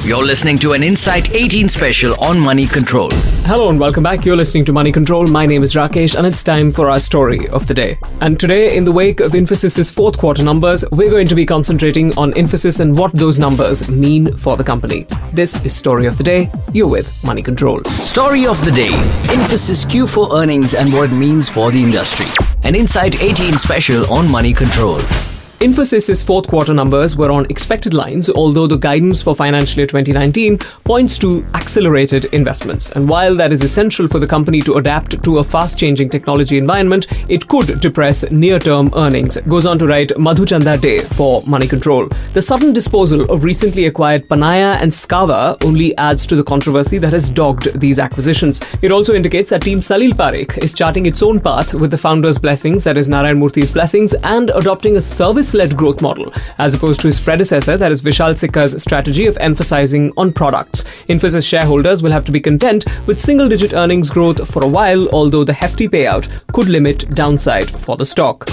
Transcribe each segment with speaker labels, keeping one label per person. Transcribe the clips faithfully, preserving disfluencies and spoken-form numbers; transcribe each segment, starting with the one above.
Speaker 1: You're listening to an Insight eighteen special on Money Control.
Speaker 2: Hello and welcome back. You're listening to Money Control. My name is Rakesh and it's time for our story of the day. And today, in the wake of Infosys' fourth quarter numbers, we're going to be concentrating on Infosys and what those numbers mean for the company. This is Story of the Day. You're with Money Control.
Speaker 1: Story of the Day. Infosys Q four earnings and what it means for the industry. An Insight eighteen special on Money Control.
Speaker 2: Infosys' fourth quarter numbers were on expected lines, although the guidance for financial year twenty nineteen points to accelerated investments. And while that is essential for the company to adapt to a fast-changing technology environment, it could depress near-term earnings, goes on to write Madhuchanda Day for Money Control. The sudden disposal of recently acquired Panaya and Scava only adds to the controversy that has dogged these acquisitions. It also indicates that Team Salil Parekh is charting its own path with the founder's blessings, that is Narayan Murthy's blessings, and adopting a service led growth model, as opposed to his predecessor, that is Vishal Sikka's strategy of emphasizing on products. Infosys shareholders will have to be content with single-digit earnings growth for a while, although the hefty payout could limit downside for the stock.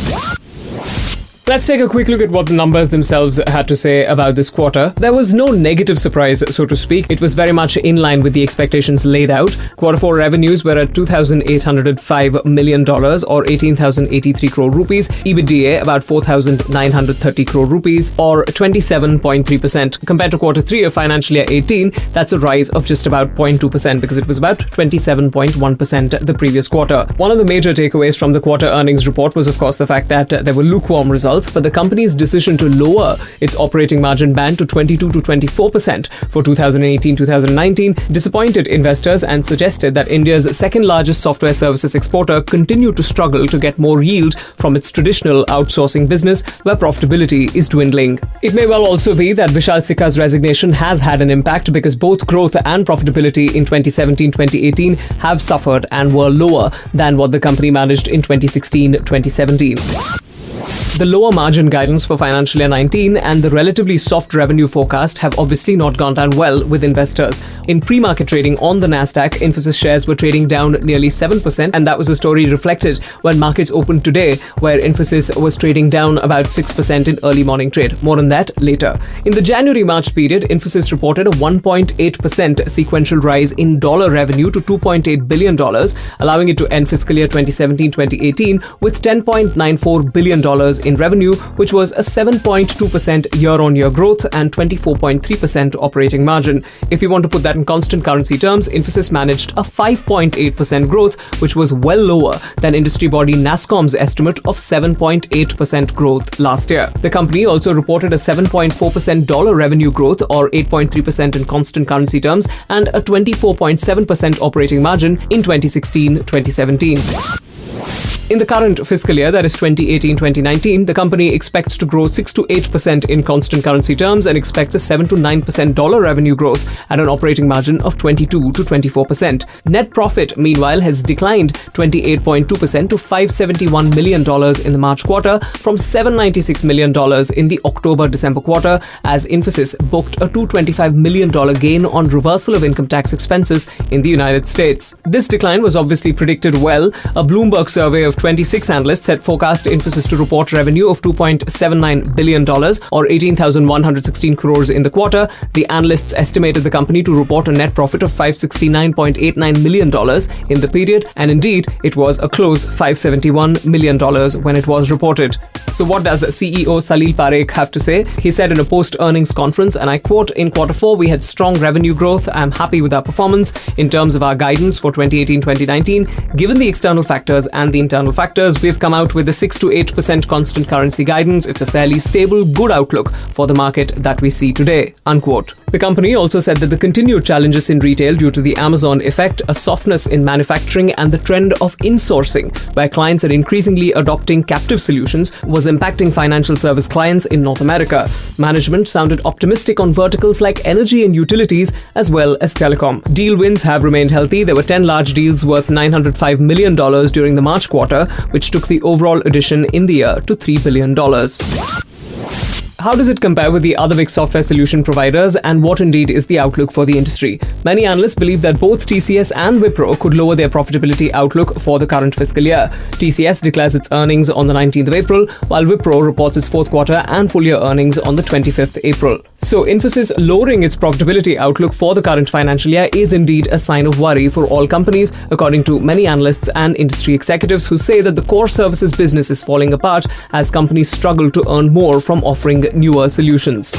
Speaker 2: Let's take a quick look at what the numbers themselves had to say about this quarter. There was no negative surprise, so to speak. It was very much in line with the expectations laid out. Quarter four revenues were at two thousand eight hundred five million dollars or eighteen thousand eighty-three crore rupees. EBITDA about four thousand nine hundred thirty crore rupees or twenty-seven point three percent. Compared to quarter three of financial year eighteen, that's a rise of just about zero point two percent because it was about twenty-seven point one percent the previous quarter. One of the major takeaways from the quarter earnings report was, of course, the fact that there were lukewarm results, but the company's decision to lower its operating margin band to twenty-two to twenty-four percent for two thousand eighteen to twenty nineteen disappointed investors and suggested that India's second largest software services exporter continued to struggle to get more yield from its traditional outsourcing business, where profitability is dwindling. It may well also be that Vishal Sikka's resignation has had an impact because both growth and profitability in twenty seventeen to twenty eighteen have suffered and were lower than what the company managed in twenty sixteen to twenty seventeen. The lower margin guidance for financial year nineteen and the relatively soft revenue forecast have obviously not gone down well with investors. In pre-market trading on the Nasdaq, Infosys shares were trading down nearly seven percent, and that was a story reflected when markets opened today, where Infosys was trading down about six percent in early morning trade. More on that later. In the January-March period, Infosys reported a one point eight percent sequential rise in dollar revenue to two point eight billion dollars, allowing it to end fiscal year twenty seventeen to twenty eighteen with ten point nine four billion dollars in revenue, which was a seven point two percent year-on-year growth and twenty-four point three percent operating margin. If you want to put that in constant currency terms, Infosys managed a five point eight percent growth, which was well lower than industry body NASSCOM's estimate of seven point eight percent growth last year. The company also reported a seven point four percent dollar revenue growth, or eight point three percent in constant currency terms, and a twenty-four point seven percent operating margin in twenty sixteen to twenty seventeen. In the current fiscal year, that is twenty eighteen to twenty nineteen, the company expects to grow six to eight percent in constant currency terms and expects a seven to nine percent dollar revenue growth at an operating margin of twenty-two to twenty-four percent. Net profit, meanwhile, has declined twenty-eight point two percent to five hundred seventy-one million dollars in the March quarter from seven hundred ninety-six million dollars in the October-December quarter, as Infosys booked a two hundred twenty-five million dollars gain on reversal of income tax expenses in the United States. This decline was obviously predicted well. A Bloomberg survey of twenty-six analysts had forecast Infosys to report revenue of two point seven nine billion dollars or eighteen thousand one hundred sixteen crores in the quarter. The analysts estimated the company to report a net profit of five hundred sixty-nine point eight nine million dollars in the period, and indeed, it was a close five hundred seventy-one million dollars when it was reported. So what does C E O Salil Parekh have to say? He said in a post-earnings conference, and I quote, "In quarter four, we had strong revenue growth. I'm happy with our performance. In terms of our guidance for twenty eighteen to twenty nineteen, given the external factors and the internal factors, we've come out with a six to eight percent constant currency guidance. It's a fairly stable, good outlook for the market that we see today," unquote. The company also said that the continued challenges in retail due to the Amazon effect, a softness in manufacturing, and the trend of insourcing, where clients are increasingly adopting captive solutions, was impacting financial service clients in North America. Management sounded optimistic on verticals like energy and utilities, as well as telecom. Deal wins have remained healthy. There were ten large deals worth nine hundred five million dollars during the March quarter, which took the overall addition in the year to three billion dollars. How does it compare with the other big software solution providers, and what indeed is the outlook for the industry? Many analysts believe that both T C S and Wipro could lower their profitability outlook for the current fiscal year. T C S declares its earnings on the nineteenth of April, while Wipro reports its fourth quarter and full year earnings on the twenty-fifth of April. So, Infosys lowering its profitability outlook for the current financial year is indeed a sign of worry for all companies, according to many analysts and industry executives who say that the core services business is falling apart as companies struggle to earn more from offering newer solutions.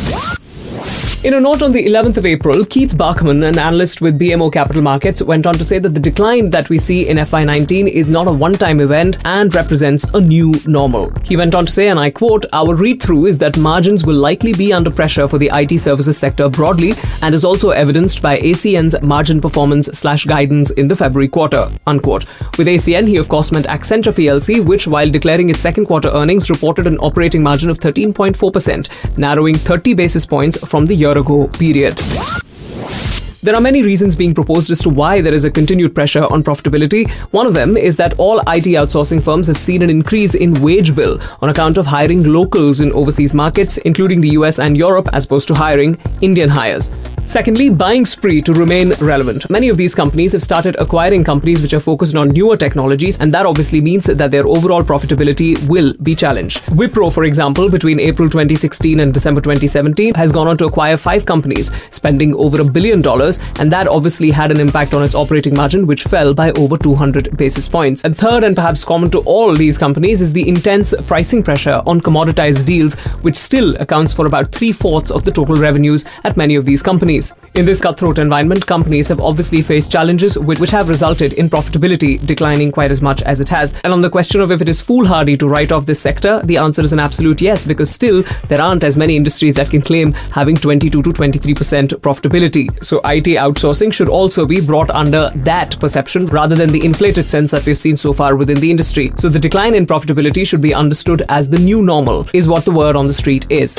Speaker 2: In a note on the eleventh of April, Keith Bachman, an analyst with B M O Capital Markets, went on to say that the decline that we see in F Y nineteen is not a one-time event and represents a new normal. He went on to say, and I quote, "Our read-through is that margins will likely be under pressure for the I T services sector broadly and is also evidenced by A C N's margin performance slash guidance in the February quarter," unquote. With A C N, he of course meant Accenture P L C, which, while declaring its second quarter earnings, reported an operating margin of thirteen point four percent, narrowing thirty basis points from the year ago period. There are many reasons being proposed as to why there is a continued pressure on profitability. One of them is that all I T outsourcing firms have seen an increase in wage bill on account of hiring locals in overseas markets, including the U S and Europe, as opposed to hiring Indian hires. Secondly, buying spree to remain relevant. Many of these companies have started acquiring companies which are focused on newer technologies, and that obviously means that their overall profitability will be challenged. Wipro, for example, between April twenty sixteen and December twenty seventeen, has gone on to acquire five companies, spending over a billion dollars, and that obviously had an impact on its operating margin, which fell by over two hundred basis points. And third, and perhaps common to all these companies, is the intense pricing pressure on commoditized deals, which still accounts for about three-fourths of the total revenues at many of these companies. In this cutthroat environment, companies have obviously faced challenges which have resulted in profitability declining quite as much as it has. And on the question of if it is foolhardy to write off this sector, the answer is an absolute yes, because still there aren't as many industries that can claim having twenty-two to twenty-three percent profitability. So I T outsourcing should also be brought under that perception rather than the inflated sense that we've seen so far within the industry. So the decline in profitability should be understood as the new normal, is what the word on the street is.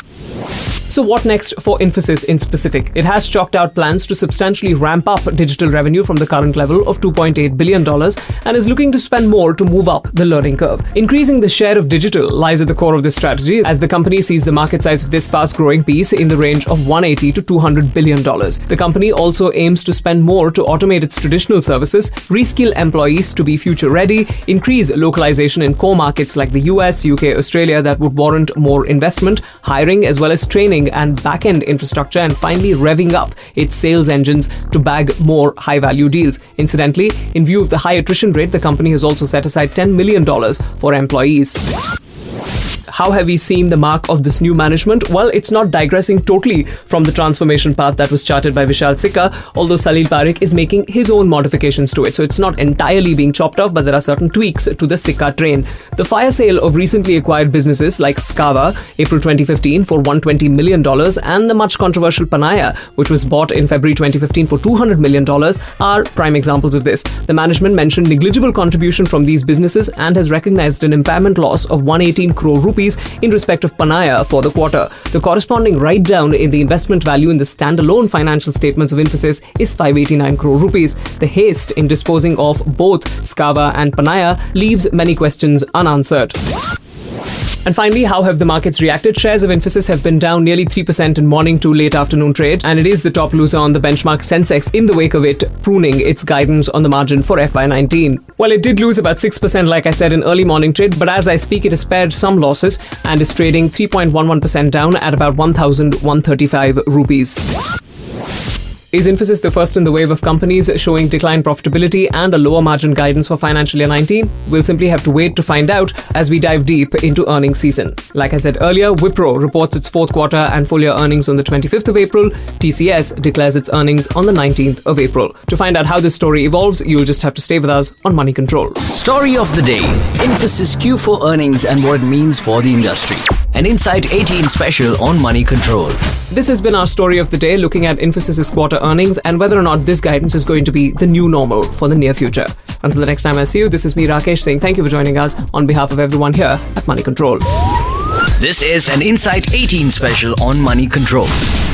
Speaker 2: So what next for Infosys in specific? It has chalked out plans to substantially ramp up digital revenue from the current level of two point eight billion dollars and is looking to spend more to move up the learning curve. Increasing the share of digital lies at the core of this strategy, as the company sees the market size of this fast-growing piece in the range of one hundred eighty to two hundred billion dollars. The company also aims to spend more to automate its traditional services, reskill employees to be future-ready, increase localization in core markets like the U S, U K, Australia that would warrant more investment, hiring as well as training and back-end infrastructure, and finally revving up its sales engines to bag more high-value deals. Incidentally, in view of the high attrition rate, the company has also set aside ten million dollars for employees. How have we seen the mark of this new management? Well, it's not digressing totally from the transformation path that was charted by Vishal Sikka, although Salil Parekh is making his own modifications to it. So it's not entirely being chopped off, but there are certain tweaks to the Sikka train. The fire sale of recently acquired businesses like Scava, April twenty fifteen for one hundred twenty million dollars, and the much controversial Panaya, which was bought in February twenty fifteen for two hundred million dollars, are prime examples of this. The management mentioned negligible contribution from these businesses and has recognized an impairment loss of one hundred eighteen crore rupees in respect of Panaya for the quarter. The corresponding write-down in the investment value in the standalone financial statements of Infosys is five hundred eighty-nine crore rupees. The haste in disposing of both Scava and Panaya leaves many questions unanswered. And finally, how have the markets reacted? Shares of Infosys have been down nearly three percent in morning to late afternoon trade, and it is the top loser on the benchmark Sensex in the wake of it pruning its guidance on the margin for F Y nineteen. Well, it did lose about six percent, like I said, in early morning trade, but as I speak, it has spared some losses and is trading three point one one percent down at about one thousand one hundred thirty-five rupees. Is Infosys the first in the wave of companies showing declined profitability and a lower margin guidance for financial year nineteen? We'll simply have to wait to find out as we dive deep into earnings season. Like I said earlier, Wipro reports its fourth quarter and full year earnings on the twenty-fifth of April. T C S declares its earnings on the nineteenth of April. To find out how this story evolves, you'll just have to stay with us on Money Control.
Speaker 1: Story of the day. Infosys Q four earnings and what it means for the industry. An Insight eighteen special on Money Control.
Speaker 2: This has been our story of the day, looking at Infosys' quarter earnings and whether or not this guidance is going to be the new normal for the near future. Until the next time I see you, this is me, Rakesh, saying thank you for joining us on behalf of everyone here at Money Control.
Speaker 1: This is an Insight eighteen special on Money Control.